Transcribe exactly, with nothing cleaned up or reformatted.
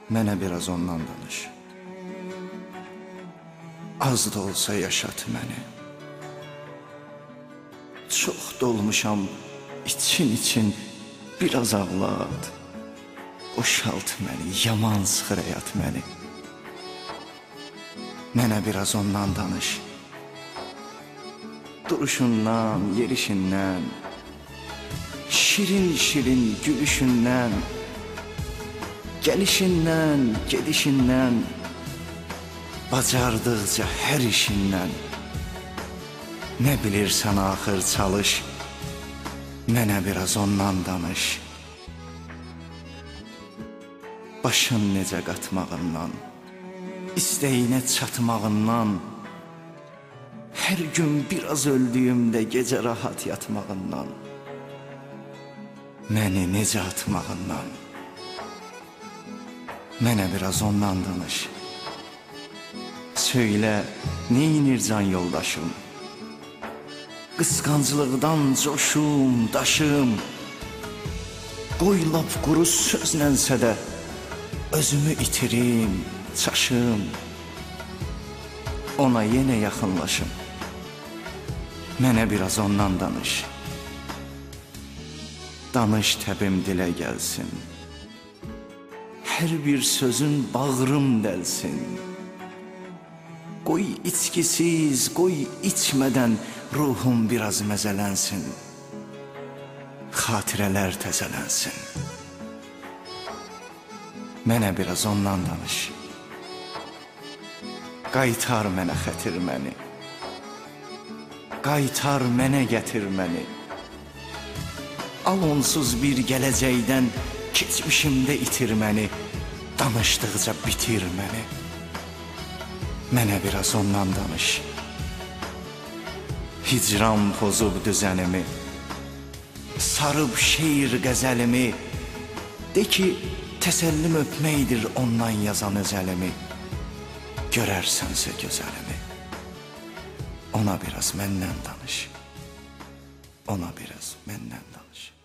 Mənə biraz ondan danış. Az da olsa yaşat məni. Çox dolmuşam için için, biraz ağlat. Boşalt məni, yaman sıxır həyat məni. Mənə biraz ondan danış. Duruşundan, yerişindən, şirin şirin gülüşündən, gəlişindən, gedişindən, bacardıqca hər işindən. Nə bilirsən axır çalış, mənə biraz ondan danış. Başın necə qatmağından, istəyinə çatmağından, hər gün biraz öldüyümdə gecə rahat yatmağından, məni necə atmağından, mənə biraz ondan danış. Söylə, neynir can yoldaşım? Qısqanclıqdan coşum, daşım, qoy lap quru sözlənsə də özümü itirim, çaşım. Ona yenə yaxınlaşım, mənə biraz ondan danış. Danış təbim dilə gəlsin, hər bir sözün bağrım dəlsin. Qoy içkisiz, qoy içmədən ruhum biraz məzələnsin, xatirələr təzələnsin. Mənə biraz ondan danış. Qaytar mənə xətir məni, qaytar mənə gətir məni. Al onsuz bir gələcəkdən keçmişimdə itir məni, danışdıqca bitir məni. Mənə biraz ondan danış. Hicran pozub düzənimi, sarıb şeir qəzəlimi, de ki, təsəllim öpməkdir ondan yazan özəlimi. Görərsənsə gözəlimi, ona biraz məndən danış. Ona biraz məndən danış.